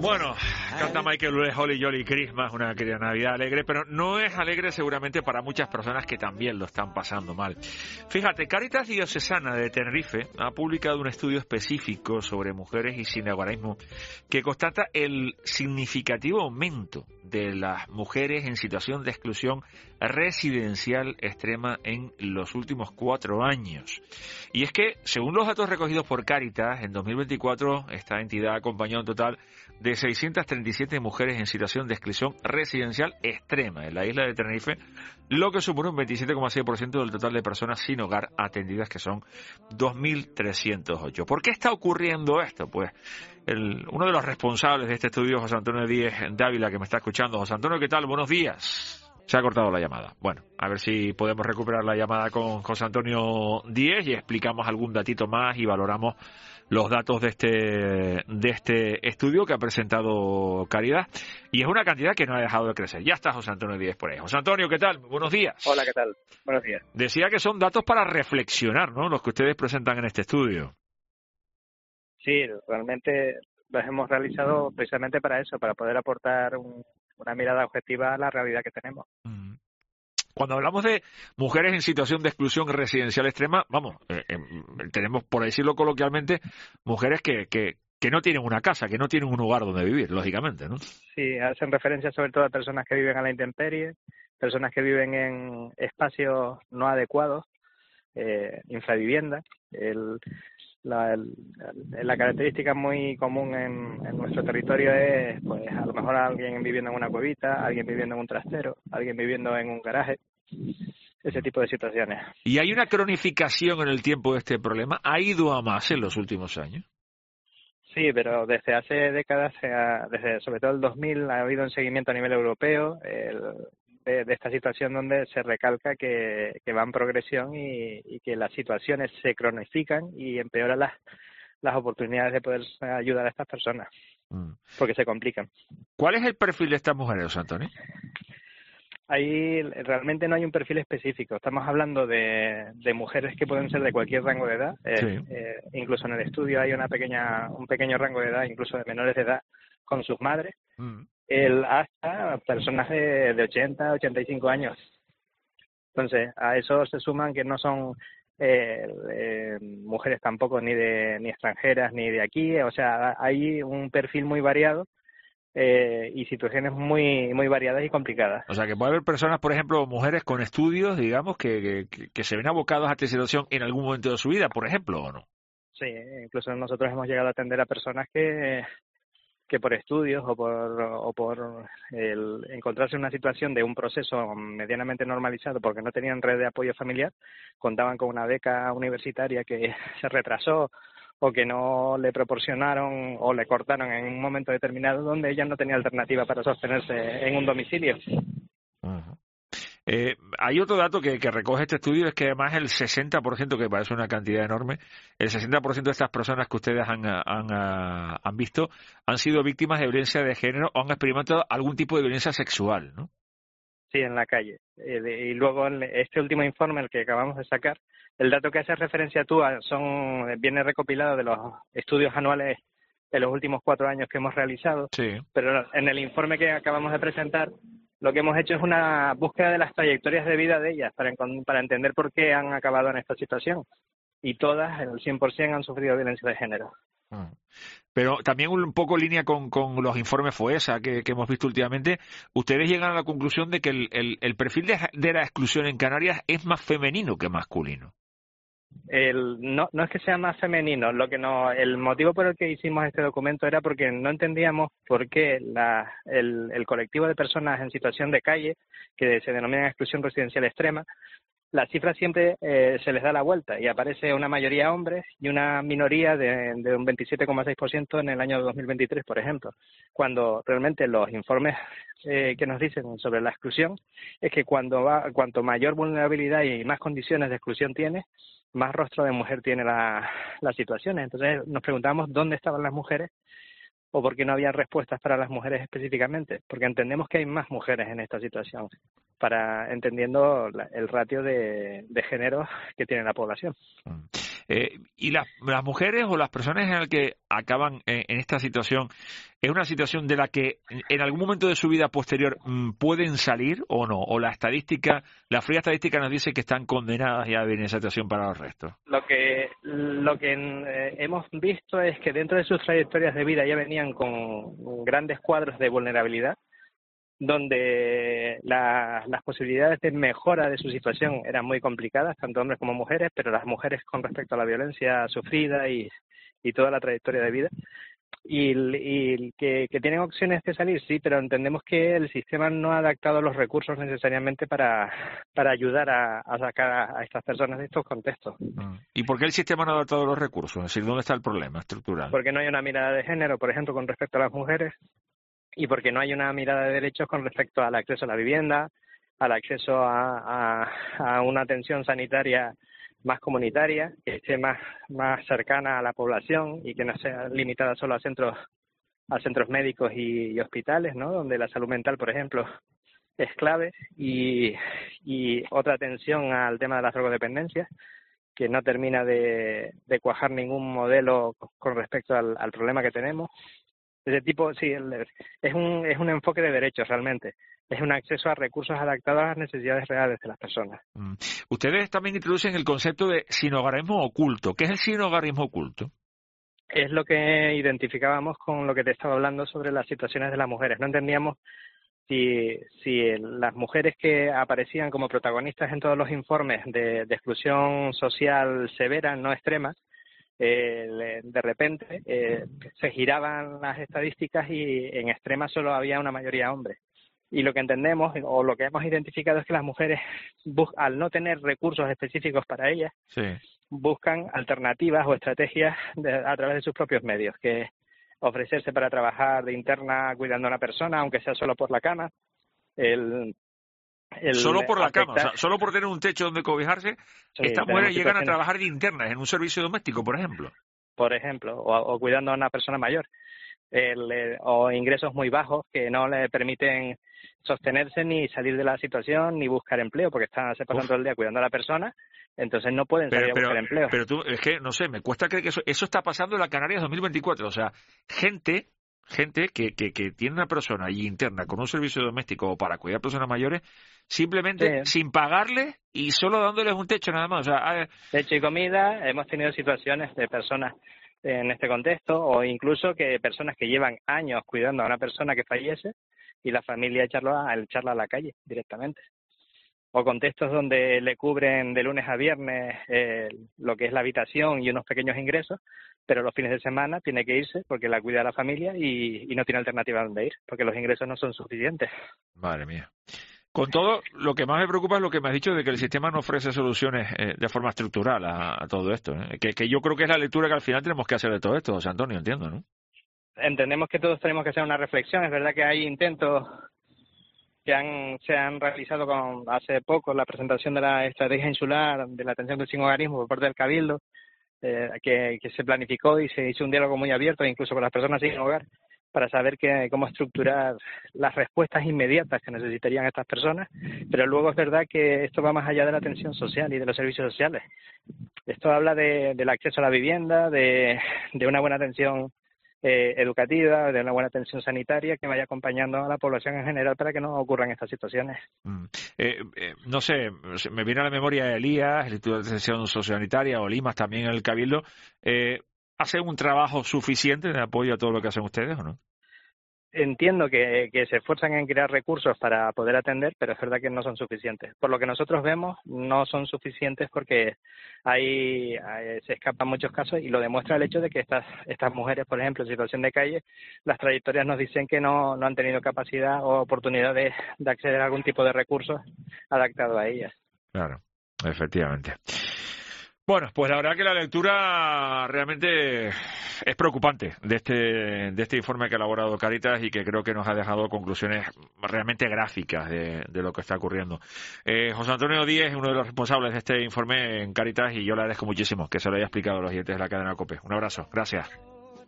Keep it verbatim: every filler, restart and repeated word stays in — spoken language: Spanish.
Bueno, canta Michael Bublé, Holly Jolly Christmas, una querida Navidad alegre, pero no es alegre seguramente para muchas personas que también lo están pasando mal. Fíjate, Cáritas Diocesana de Tenerife ha publicado un estudio específico sobre mujeres y sinhogarismo que constata el significativo aumento de las mujeres en situación de exclusión residencial extrema en los últimos cuatro años. Y es que, según los datos recogidos por Cáritas, en dos mil veinticuatro esta entidad acompañó un total de seiscientas treinta y siete mujeres en situación de exclusión residencial extrema en la isla de Tenerife, lo que supone un veintisiete coma seis por ciento del total de personas sin hogar atendidas, que son dos mil trescientos ocho. ¿Por qué está ocurriendo esto? Pues el, uno de los responsables de este estudio, José Antonio Díez Dávila, que me está escuchando. José Antonio, ¿qué tal? Buenos días. Se ha cortado la llamada. Bueno, a ver si podemos recuperar la llamada con José Antonio Díez y explicamos algún datito más y valoramos los datos de este de este estudio que ha presentado Caridad. Y es una cantidad que no ha dejado de crecer. Ya está José Antonio Díez por ahí. José Antonio, ¿qué tal? Buenos días. Hola, ¿qué tal? Buenos días. Decía que son datos para reflexionar, ¿no?, los que ustedes presentan en este estudio. Sí, realmente los hemos realizado precisamente para eso, para poder aportar un, una mirada objetiva a la realidad que tenemos. Mm. Cuando hablamos de mujeres en situación de exclusión residencial extrema, vamos, eh, eh, tenemos, por decirlo coloquialmente, mujeres que, que, que no tienen una casa, que no tienen un lugar donde vivir, lógicamente, ¿no? Sí, hacen referencia sobre todo a personas que viven a la intemperie, personas que viven en espacios no adecuados, eh, infravivienda. El, la, el, la característica muy común en, en nuestro territorio es, pues, a lo mejor alguien viviendo en una cuevita, alguien viviendo en un trastero, alguien viviendo en un garaje, ese tipo de situaciones. ¿Y hay una cronificación en el tiempo de este problema? ¿Ha ido a más en los últimos años? Sí, pero desde hace décadas, desde sobre todo el dos mil, ha habido un seguimiento a nivel europeo el, de, de esta situación donde se recalca que, que va en progresión y, y que las situaciones se cronifican y empeoran las, las oportunidades de poder ayudar a estas personas, mm. porque se complican. ¿Cuál es el perfil de estas mujeres, José Antonio? Ahí realmente no hay un perfil específico. Estamos hablando de, de mujeres que pueden ser de cualquier rango de edad. Eh, sí. eh, incluso en el estudio hay una pequeña, un pequeño rango de edad, incluso de menores de edad, con sus madres, mm. el, hasta personas de, de ochenta, ochenta y cinco años. Entonces, a eso se suman que no son eh, eh, mujeres tampoco ni de ni extranjeras ni de aquí. O sea, hay un perfil muy variado. Eh, y situaciones muy muy variadas y complicadas. O sea, que puede haber personas, por ejemplo, mujeres con estudios, digamos, que, que, que se ven abocados a esta situación en algún momento de su vida, por ejemplo, ¿o no? Sí, incluso nosotros hemos llegado a atender a personas que que por estudios o por o por el encontrarse en una situación de un proceso medianamente normalizado porque no tenían red de apoyo familiar, contaban con una beca universitaria que se retrasó o que no le proporcionaron o le cortaron en un momento determinado donde ella no tenía alternativa para sostenerse en un domicilio. Uh-huh. Eh, hay otro dato que, que recoge este estudio, es que además el sesenta por ciento, que parece una cantidad enorme, el sesenta por ciento de estas personas que ustedes han, han, han visto han sido víctimas de violencia de género o han experimentado algún tipo de violencia sexual, ¿no? Sí, en la calle. Eh, de, y luego este último informe, el que acabamos de sacar, el dato que hace referencia tú a, son viene recopilado de los estudios anuales de los últimos cuatro años que hemos realizado. Sí. Pero en el informe que acabamos de presentar, lo que hemos hecho es una búsqueda de las trayectorias de vida de ellas para, para entender por qué han acabado en esta situación. Y todas, el cien por ciento, han sufrido violencia de género. Pero también un poco en línea con, con los informes FOESA que, que hemos visto últimamente, ustedes llegan a la conclusión de que el, el, el perfil de, de la exclusión en Canarias es más femenino que masculino. El, no, no es que sea más femenino, lo que no, el motivo por el que hicimos este documento era porque no entendíamos por qué la, el, el colectivo de personas en situación de calle, que se denomina exclusión residencial extrema, la cifra siempre eh, se les da la vuelta y aparece una mayoría hombres y una minoría de, de un veintisiete coma seis por ciento en el año dos mil veintitrés, por ejemplo, cuando realmente los informes eh, que nos dicen sobre la exclusión es que cuando va, cuanto mayor vulnerabilidad y más condiciones de exclusión tiene, más rostro de mujer tiene la, las situaciones. Entonces nos preguntamos dónde estaban las mujeres o por qué no había respuestas para las mujeres específicamente, porque entendemos que hay más mujeres en esta situación, para entendiendo la, el ratio de, de género que tiene la población. Eh, y las, las mujeres o las personas en las que acaban en, en esta situación, ¿es una situación de la que en algún momento de su vida posterior mmm, pueden salir o no? ¿O la estadística, la fría estadística nos dice que están condenadas ya a vivir en esa situación para los restos? Lo que lo que eh, hemos visto es que dentro de sus trayectorias de vida ya venían con grandes cuadros de vulnerabilidad, donde la, las posibilidades de mejora de su situación eran muy complicadas, tanto hombres como mujeres, pero las mujeres con respecto a la violencia sufrida y, y toda la trayectoria de vida. Y, y que, que tienen opciones de salir, sí, pero entendemos que el sistema no ha adaptado los recursos necesariamente para, para ayudar a, a sacar a, a estas personas de estos contextos. ¿Y por qué el sistema no ha adaptado los recursos? Es decir, ¿dónde está el problema estructural? Porque no hay una mirada de género, por ejemplo, con respecto a las mujeres, y porque no hay una mirada de derechos con respecto al acceso a la vivienda, al acceso a, a, a una atención sanitaria más comunitaria, que esté más, más cercana a la población y que no sea limitada solo a centros a centros médicos y, y hospitales, ¿no? Donde la salud mental, por ejemplo, es clave, y, y otra atención al tema de las drogodependencias, que no termina de, de cuajar ningún modelo con respecto al, al problema que tenemos. Ese tipo, sí, es un, es un enfoque de derechos realmente. Es un acceso a recursos adaptados a las necesidades reales de las personas. Mm. Ustedes también introducen el concepto de sinhogarismo oculto. ¿Qué es el sinhogarismo oculto? Es lo que identificábamos con lo que te estaba hablando sobre las situaciones de las mujeres. No entendíamos si, si las mujeres que aparecían como protagonistas en todos los informes de, de exclusión social severa, no extrema, Eh, de repente eh, se giraban las estadísticas y en extrema solo había una mayoría hombre. Y lo que entendemos o lo que hemos identificado es que las mujeres, bus- al no tener recursos específicos para ellas, Sí. buscan alternativas o estrategias de, a través de sus propios medios, que ofrecerse para trabajar de interna cuidando a una persona, aunque sea solo por la cama, el El solo por la afectar... cama, o sea, solo por tener un techo donde cobijarse, sí, estas mujeres llegan a situaciones... trabajar de internas en un servicio doméstico, por ejemplo. Por ejemplo, o, o cuidando a una persona mayor, el, eh, o ingresos muy bajos que no le permiten sostenerse ni salir de la situación ni buscar empleo, porque están se pasan Uf. todo el día cuidando a la persona, entonces no pueden Pero, salir a pero, buscar empleo. pero tú, es que, no sé, me cuesta creer que eso, eso está pasando en la Canarias dos mil veinticuatro. O sea, gente gente que, que, que tiene una persona allí interna con un servicio doméstico o para cuidar personas mayores, simplemente Sí. sin pagarles y solo dándoles un techo nada más. O sea, ah, Techo y comida, hemos tenido situaciones de personas en este contexto, o incluso que personas que llevan años cuidando a una persona que fallece y la familia echarlo a, echarla a la calle directamente. O contextos donde le cubren de lunes a viernes eh, lo que es la habitación y unos pequeños ingresos, pero los fines de semana tiene que irse porque la cuida la familia y, y no tiene alternativa a dónde ir, porque los ingresos no son suficientes. madre mía. Con todo, lo que más me preocupa es lo que me has dicho de que el sistema no ofrece soluciones eh, de forma estructural a, a todo esto. ¿eh? Que, que yo creo que es la lectura que al final tenemos que hacer de todo esto, José Antonio, entiendo, ¿no? Entendemos que todos tenemos que hacer una reflexión. Es verdad que hay intentos que han, se han realizado con hace poco la presentación de la estrategia insular de la atención del sinhogarismo por parte del Cabildo, eh, que, que se planificó y se hizo un diálogo muy abierto, incluso con las personas sin hogar, para saber que, cómo estructurar las respuestas inmediatas que necesitarían estas personas, pero luego es verdad que esto va más allá de la atención social y de los servicios sociales. Esto habla de, del acceso a la vivienda, de, de una buena atención eh, educativa, de una buena atención sanitaria que vaya acompañando a la población en general para que no ocurran estas situaciones. Mm. Eh, eh, no sé, me viene a la memoria Elías, el Instituto de Atención Sociosanitaria, o Limas también en el Cabildo. Eh, ¿Hacen un trabajo suficiente de apoyo a todo lo que hacen ustedes o no? Entiendo que, que se esfuerzan en crear recursos para poder atender, pero es verdad que no son suficientes. Por lo que nosotros vemos, no son suficientes porque hay, hay se escapan muchos casos y lo demuestra el hecho de que estas estas mujeres, por ejemplo, en situación de calle, las trayectorias nos dicen que no, no han tenido capacidad o oportunidad de, de acceder a algún tipo de recursos adaptado a ellas. Claro, efectivamente. Bueno, pues la verdad que la lectura realmente es preocupante de este de este informe que ha elaborado Cáritas y que creo que nos ha dejado conclusiones realmente gráficas de, de lo que está ocurriendo. Eh, José Antonio Díez es uno de los responsables de este informe en Cáritas y yo le agradezco muchísimo que se lo haya explicado a los oyentes de la cadena COPE. Un abrazo, gracias.